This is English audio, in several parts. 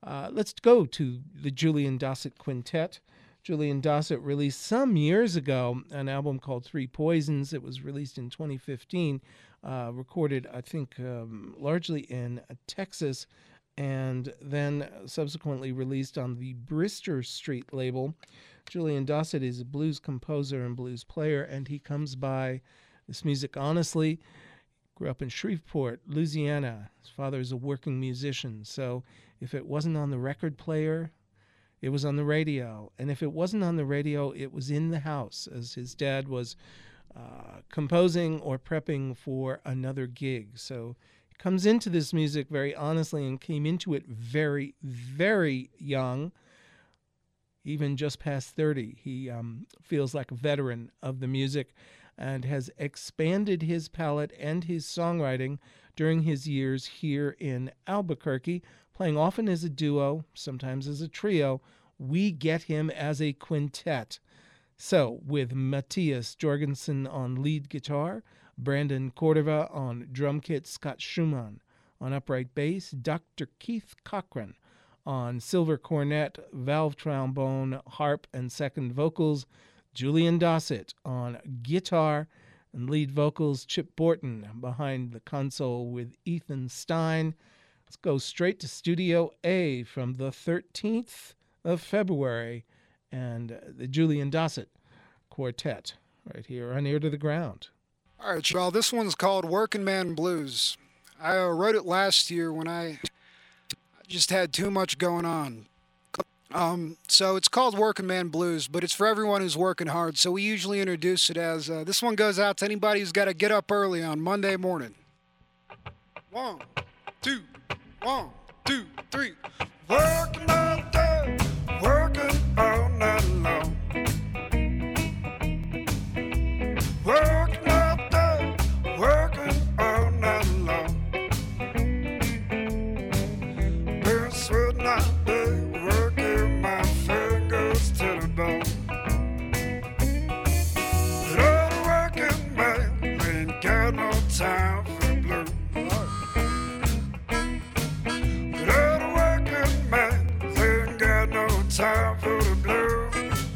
Let's go to the Julian Dossett Quintet. Julian Dossett released some years ago an album called Three Poisons. It was released in 2015, recorded, I think, largely in Texas, and then subsequently released on the Brister Street label. Julian Dossett is a blues composer and blues player, and he comes by this music honestly. Grew up in Shreveport, Louisiana. His father is a working musician, so if it wasn't on the record player, it was on the radio. And if it wasn't on the radio, it was in the house, as his dad was composing or prepping for another gig. So he comes into this music very honestly and came into it very, very young, even just past 30. He feels like a veteran of the music and has expanded his palette and his songwriting during his years here in Albuquerque, playing often as a duo, sometimes as a trio. We get him as a quintet. So, with Matthias Jorgensen on lead guitar, Brandon Cordova on drum kit, Scott Schumann on upright bass, Dr. Keith Cochran on silver cornet, valve trombone, harp, and second vocals, Julian Dossett on guitar and lead vocals, Chip Borton behind the console with Ethan Stein. Let's go straight to Studio A from the 13th of February and the Julian Dossett Quartet right here on Ear to the Ground. All right, y'all, this one's called Working Man Blues. I wrote it last year when I just had too much going on. So it's called Working Man Blues, but it's for everyone who's working hard. So we usually introduce it as, this one goes out to anybody who's got to get up early on Monday morning. 1, 2, 1, 2, 3. Working all day, working all night long. Working all day, working all night long. Been sweating all day, working my fingers to the bone. But all the working man ain't got no time for the blues. But all the working man ain't got no time for the blues.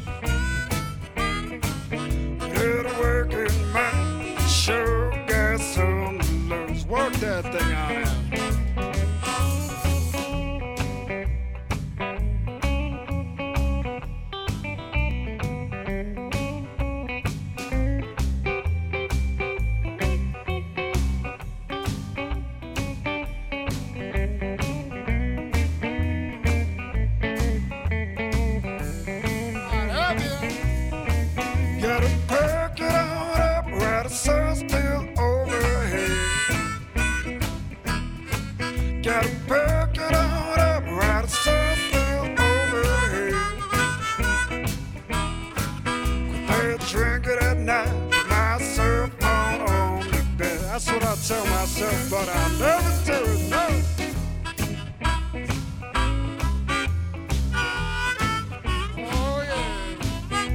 But all the working man sure got some blues. Work that thing on out. Gotta perk it on up while the sun's still overhead. Gotta perk it on up while the sun's still overhead. Quit that drinking at night, put myself on the bed. That's what I tell myself, but I never do it, no. Oh yeah.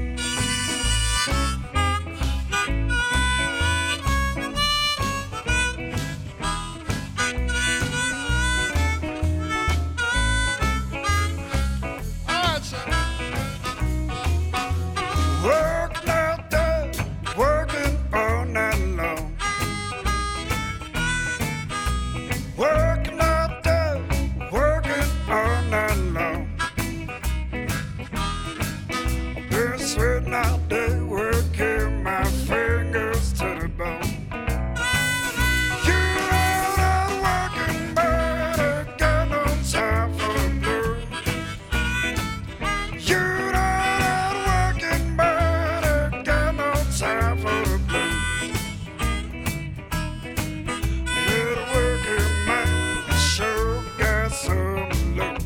Working all day, working all night long. Working all day, working all night long. Been sweating all day, working my fingers to the bone. You know that working man ain't got no time for the blues. You know that working man ain't got no time for the blues. Little working man sure got some blues.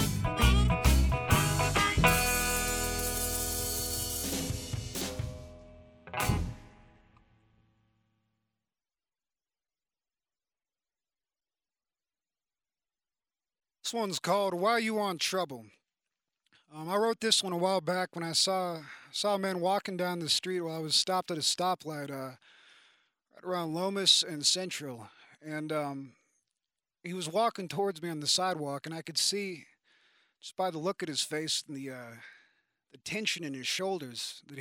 This one's called Why You Want Trouble. I wrote this one a while back when I saw a man walking down the street while I was stopped at a stoplight right around Lomas and Central. And he was walking towards me on the sidewalk, and I could see just by the look at his face and the tension in his shoulders, that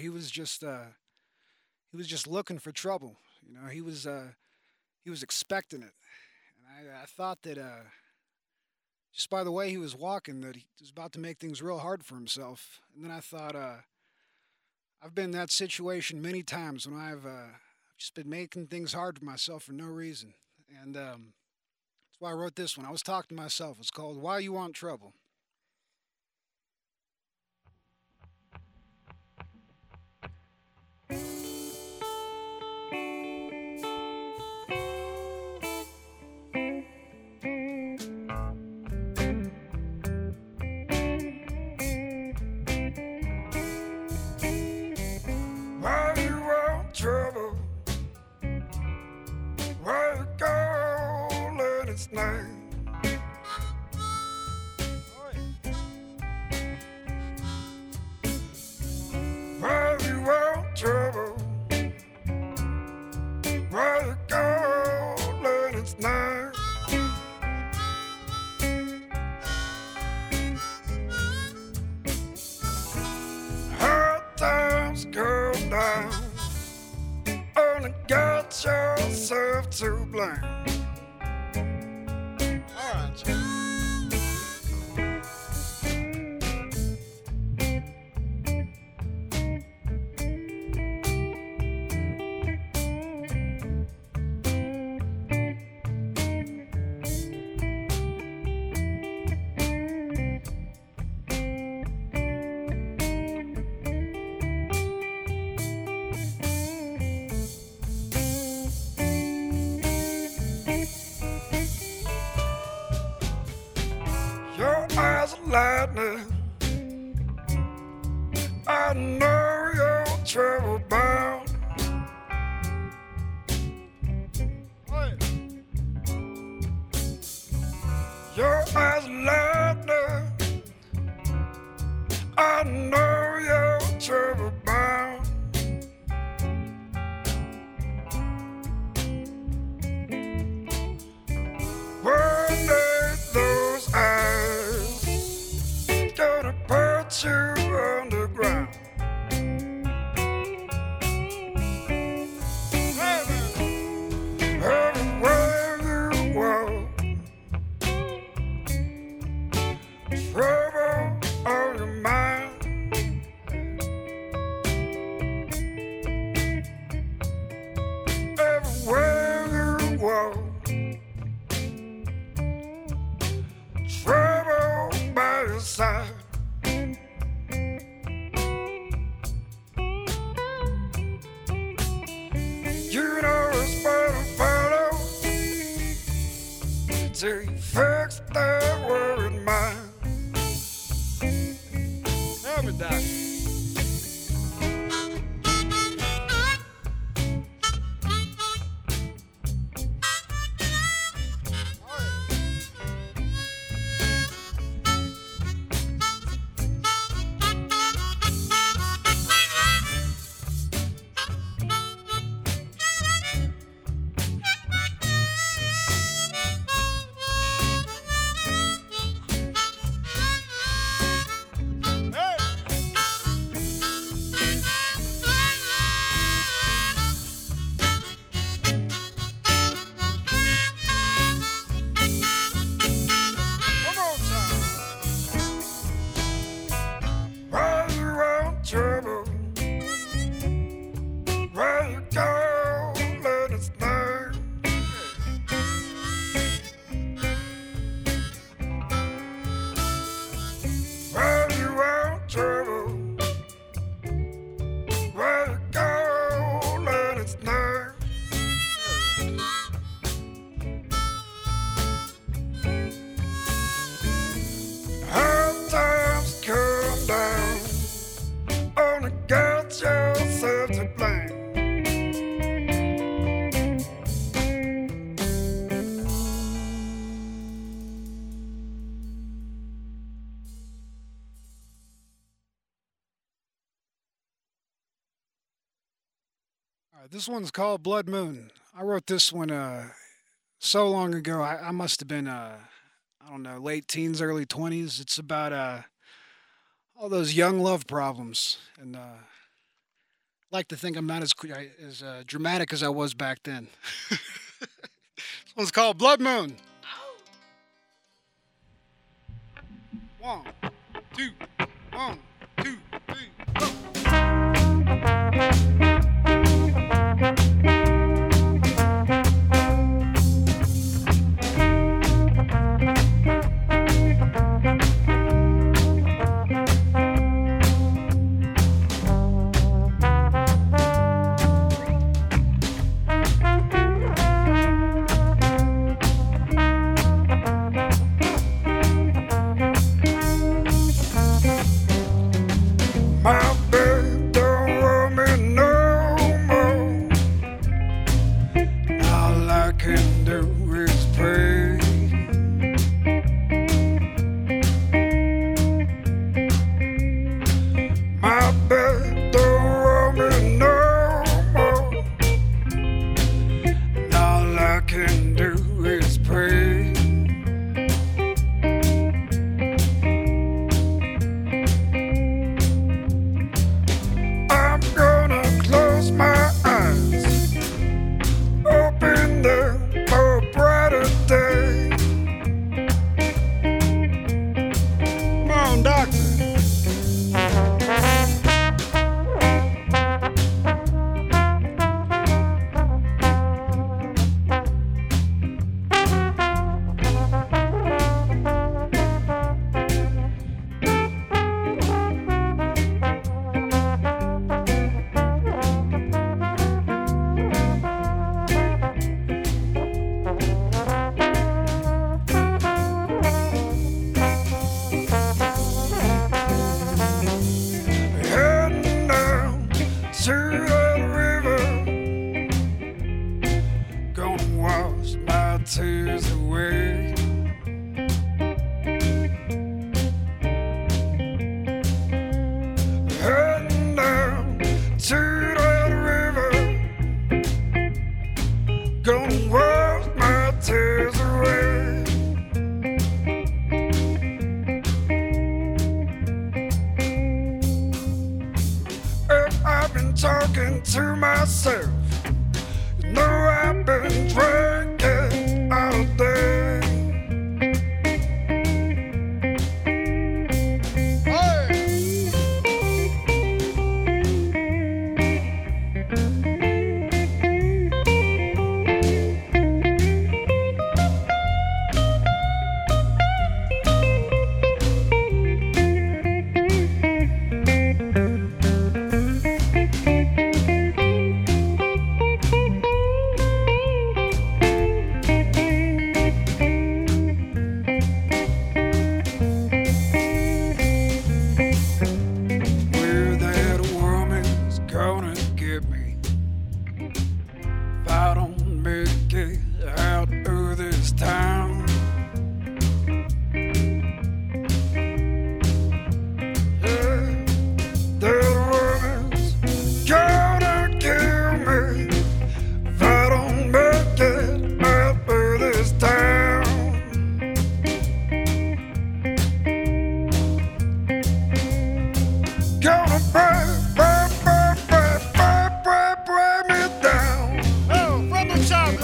he was just looking for trouble. You know, he was expecting it, and I thought that just by the way he was walking, that he was about to make things real hard for himself. And then I thought, I've been in that situation many times when I've just been making things hard for myself for no reason, and that's why I wrote this one. I was talking to myself. It's called "Why You Want Trouble." Why you want trouble? Why you calling its name? Why you want trouble? Why you calling its name? Hard times come down. Only got yourself to blame. All right, your eyes are lightning. I know you're trouble bound. Your eyes are lightning. I know you're trouble bound. One day those eyes gonna put you underground. Everywhere you walk, trouble on your mind. Everywhere you walk, trouble by your side. You know it's better follow till you fix that worried mind. Tell me, Doc. Why you want trouble? Why you calling its name? Why you want trouble? Why you calling its name? Hard times come down. Only got yourself to blame. All right, this one's called Blood Moon. I wrote this one so long ago. I must have been I don't know, late teens, early 20s. It's about all those young love problems, and like to think I'm not as dramatic as I was back then. This one's called Blood Moon. One, two, one, two, three, go. My bed don't want me no more. All I can do is pray. My bed don't want me no more. All I can do is pray. I'm gonna close my eyes, open them for a brighter day. Come on, doctor. Heading down to the river, gonna wash my tears away. Heading down to the river, gonna wash my tears away. I've been talking to myself. You know I've been drinking all day. Where that woman's gonna get me if I don't make it out of this town. Yeah, that woman's gonna kill me if I don't make it out of this town. Gonna break me down. Oh, from the top,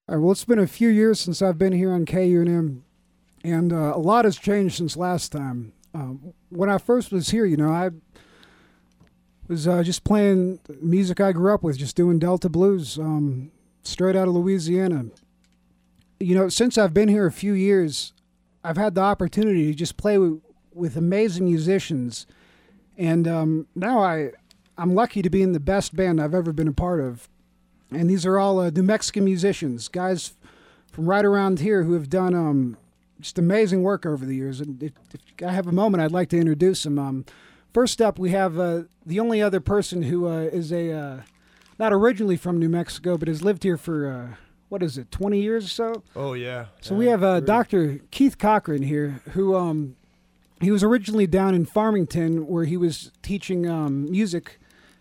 All right, well, it's been a few years since I've been here on KUNM, and a lot has changed since last time. When I first was here, I was just playing music I grew up with, just doing Delta blues, straight out of Louisiana. Since I've been here a few years, I've had the opportunity to just play with amazing musicians, and now I'm lucky to be in the best band I've ever been a part of. And these are all New Mexican musicians, guys from right around here who have done just amazing work over the years. And if I have a moment, I'd like to introduce them. First up, we have the only other person who is not originally from New Mexico, but has lived here for, 20 years or so? Oh, yeah. So we have Dr. Keith Cochran here, who he was originally down in Farmington, where he was teaching music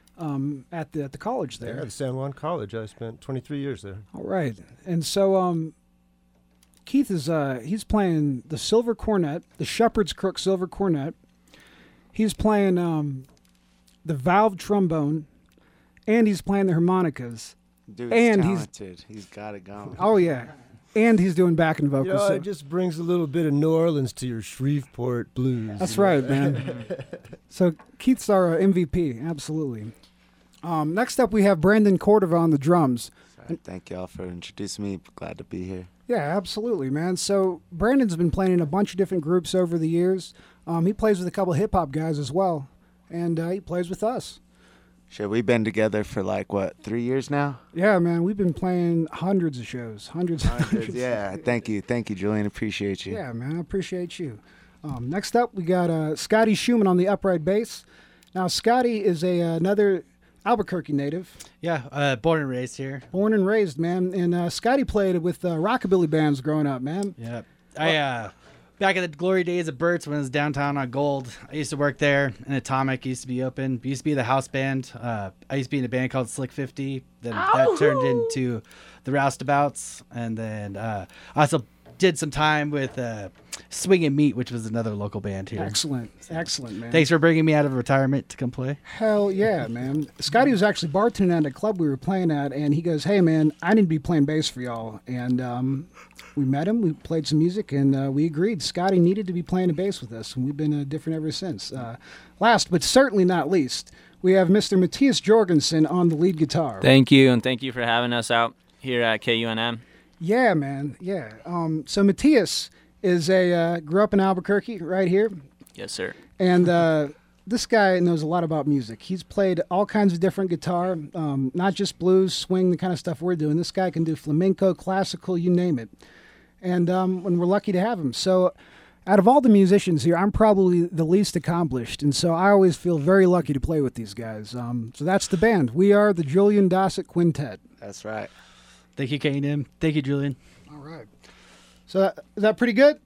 at the college there. Yeah, the San Juan College. I spent 23 years there. All right. And so Keith is he's playing the silver cornet, the Shepherd's Crook silver cornet. He's playing the valve trombone, and he's playing the harmonicas. Dude's and talented. He's got it going. Oh yeah. And he's doing backing vocals. It just brings a little bit of New Orleans to your Shreveport blues. That's right, man. So Keith's our MVP, absolutely. Next up, we have Brandon Cordova on the drums. Sorry, thank y'all for introducing me. Glad to be here. Yeah, absolutely, man. So Brandon's been playing in a bunch of different groups over the years. He plays with a couple of hip-hop guys as well, and he plays with us. Sure, we've been together for 3 years now? Yeah, man, we've been playing hundreds of shows. Hundreds. Yeah, thank you, Julian. Appreciate you. Yeah, man, I appreciate you. Next up, we got Scotty Schumann on the upright bass. Now, Scotty is another Albuquerque native. Yeah, born and raised here. Born and raised, man. And Scotty played with rockabilly bands growing up, man. Yeah. I back in the glory days of Burt's when it was downtown on Gold, I used to work there, and Atomic used to be open. We used to be the house band. I used to be in a band called Slick 50. Then that turned into the Roustabouts. And then I also did some time with Swing and Meat, which was another local band here. Excellent, man. Thanks for bringing me out of retirement to come play. Hell yeah, man. Scotty was actually bartending at a club we were playing at, and he goes, hey, man, I need to be playing bass for y'all. And we met him, we played some music, and we agreed Scotty needed to be playing a bass with us, and we've been different ever since. Last, but certainly not least, we have Mr. Matthias Jorgensen on the lead guitar. Thank you, and thank you for having us out here at KUNM. Yeah, man, yeah. So Matthias is grew up in Albuquerque, right here. Yes, sir. And this guy knows a lot about music. He's played all kinds of different guitar, not just blues, swing, the kind of stuff we're doing. This guy can do flamenco, classical, you name it. And we're lucky to have him. So out of all the musicians here, I'm probably the least accomplished. And so I always feel very lucky to play with these guys. So that's the band. We are the Julian Dossett Quintet. That's right. Thank you, K&M. Thank you, Julian. All right. So is that pretty good?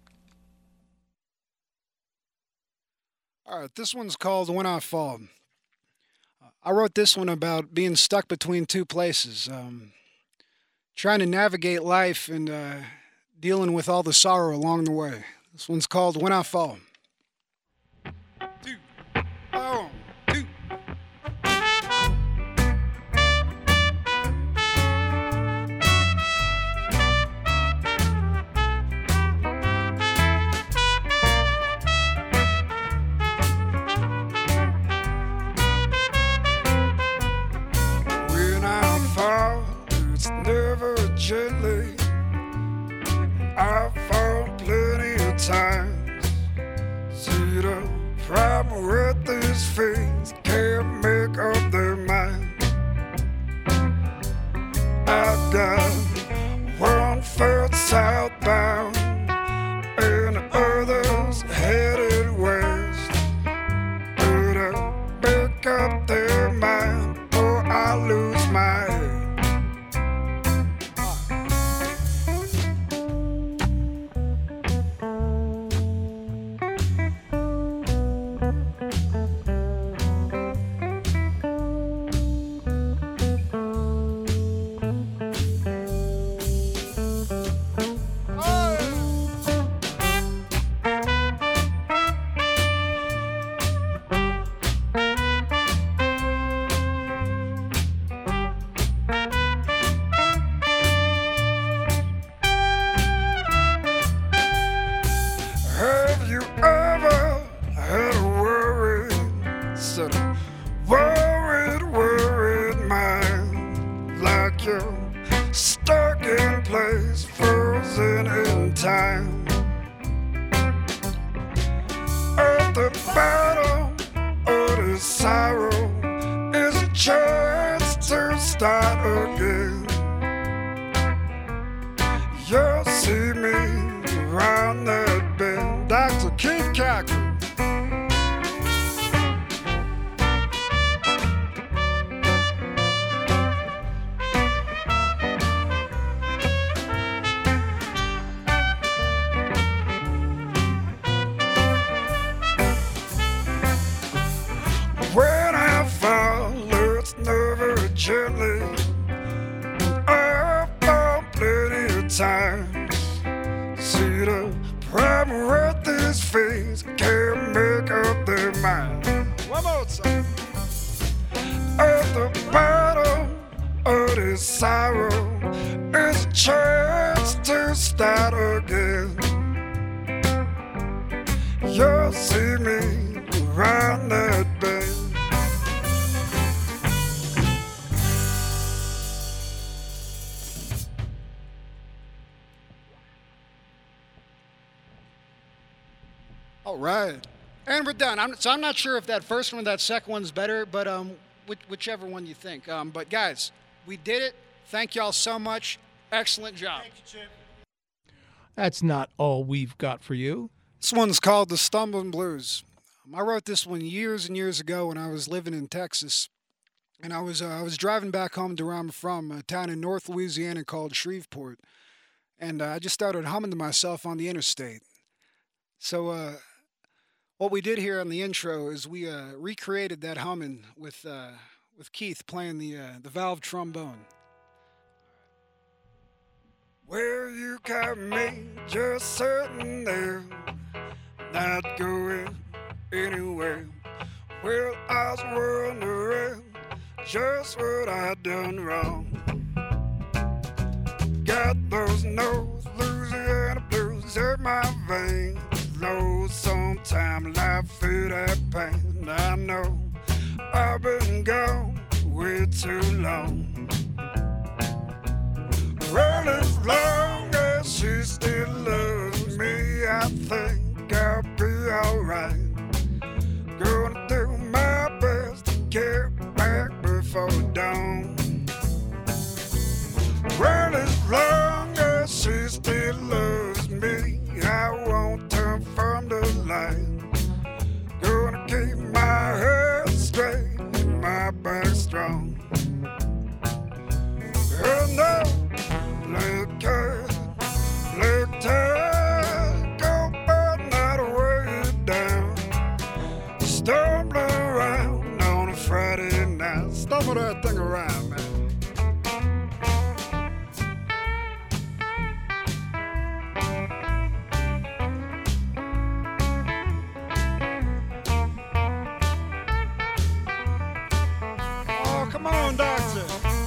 All right, this one's called When I Fall. I wrote this one about being stuck between two places, trying to navigate life and dealing with all the sorrow along the way. This one's called When I Fall. 2, 1, 2. When I fall, it's never gently. I fall plenty of times. See, the problem with these things can't make up their mind. I got one foot southbound and the other's headed west. But I make up their mind or I lose my head. you're stuck in place, frozen in time. At the bottom of this sorrow is a chance to start again. You'll see me around that bend. Dr. Keith Cochran. When I fall, it's never gently. I've fallen plenty of times. See the problem with these feet, can't make up their mind. One more time. At the bottom of this sorrow is a chance to start again. You'll see me around that bend. All right, and we're done. I'm not sure if that first one or that second one's better, but whichever one you think. But guys, we did it. Thank y'all so much. Excellent job. Thank you, Chip. That's not all we've got for you. This one's called The Stumbling Blues. I wrote this one years and years ago when I was living in Texas, and I was driving back home to where I'm from, a town in North Louisiana called Shreveport, and I just started humming to myself on the interstate. So what we did here on the intro is we recreated that humming with Keith playing the valve trombone. Where you got me just sitting there, not going anywhere. Well, I was wondering just what I'd done wrong. Got those North Louisiana blues in my veins. Know sometime life feel that pain. I know I've been gone way too long. Well, as long as she still loves me, I think I'll be alright. Gonna do my best to get back before dawn. Well, as long as she still loves me, I won't turn from the light. Gonna keep my head straight and my back strong. Oh no, look at, go burn that way down. Stumble around on a Friday night. Stumble that thing around, man. Oh, come on, doctor.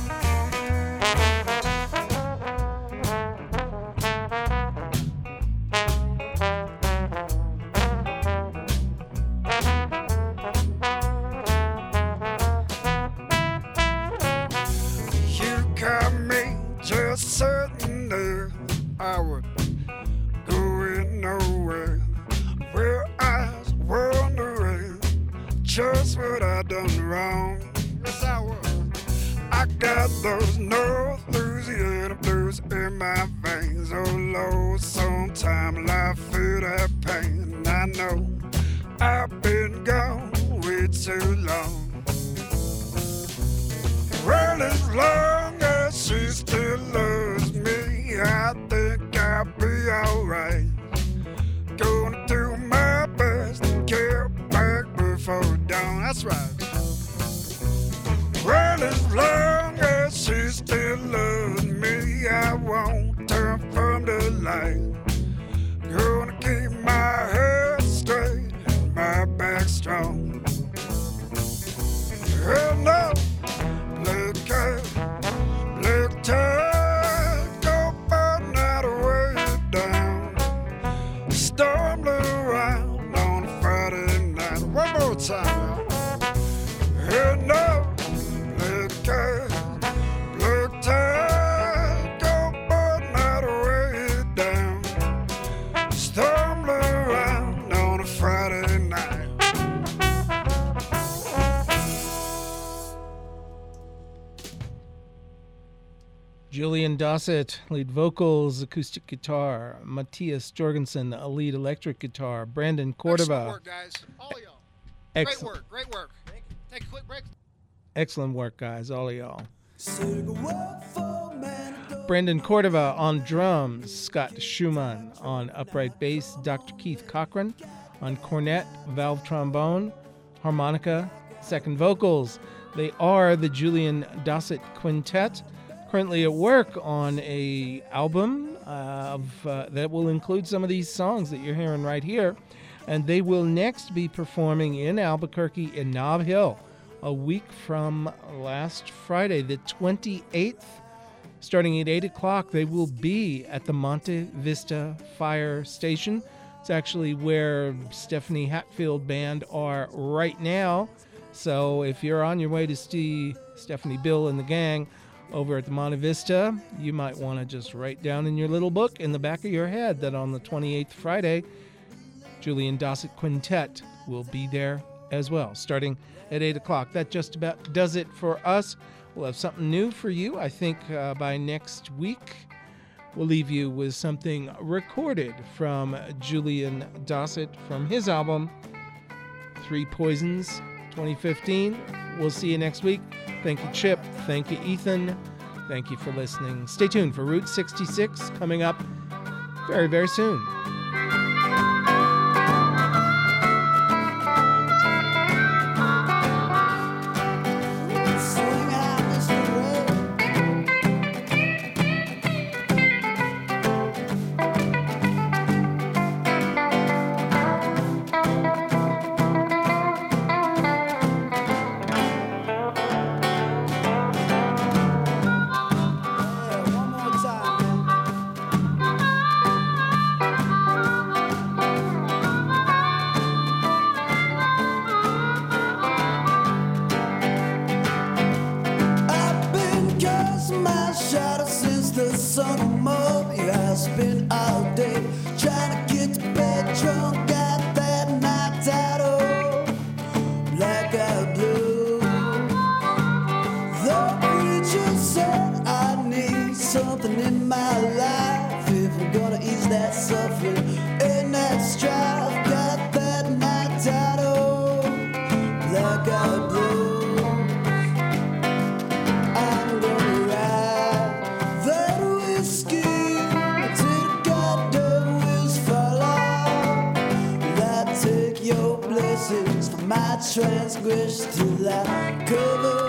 You got me just sitting there. I would go nowhere. Where I was wondering just what I done wrong. Yes, I was. I got those North Louisiana blues in my veins. Oh Lord, sometime life feel that pain. I know I've been gone way too long. Well, as long as she still loves me, I think I'll be alright. Gonna do my best to get back before dawn. That's right. Well, as long as she still loves me, I won't turn from the light. Gonna keep my head straight and my back strong. Oh no, look at, go burn that way down. Stumble around on a Friday night. One more time, y'all. Oh no, look at, Julian Dossett, lead vocals, acoustic guitar. Matthias Jorgensen, a lead electric guitar. Brandon Excellent Cordova. work, guys. All of y'all. Excellent. Great work. Take a quick break. Excellent work, guys, all of y'all. Brandon Cordova on drums, Scott Schumann on upright bass, Dr. Keith Cochran on cornet, valve trombone, harmonica, second vocals. They are the Julian Dossett Quintet, currently at work on a album that will include some of these songs that you're hearing right here, and they will next be performing in Albuquerque in Nob Hill a week from last Friday, the 28th. Starting at 8 o'clock, they will be at the Monte Vista Fire Station. It's actually where Stephanie Hatfield Band are right now. So if you're on your way to see Stephanie Bill and the gang over at the Monte Vista, you might want to just write down in your little book in the back of your head that on the 28th Friday, Julian Dossett Quintet will be there as well, starting at 8 o'clock. That just about does it for us. We'll have something new for you, I think, by next week. We'll leave you with something recorded from Julian Dossett from his album, Three Poisons, 2015. We'll see you next week. Thank you, Chip. Thank you, Ethan. Thank you for listening. Stay tuned for Route 66 coming up very, very soon. Transgress till I cover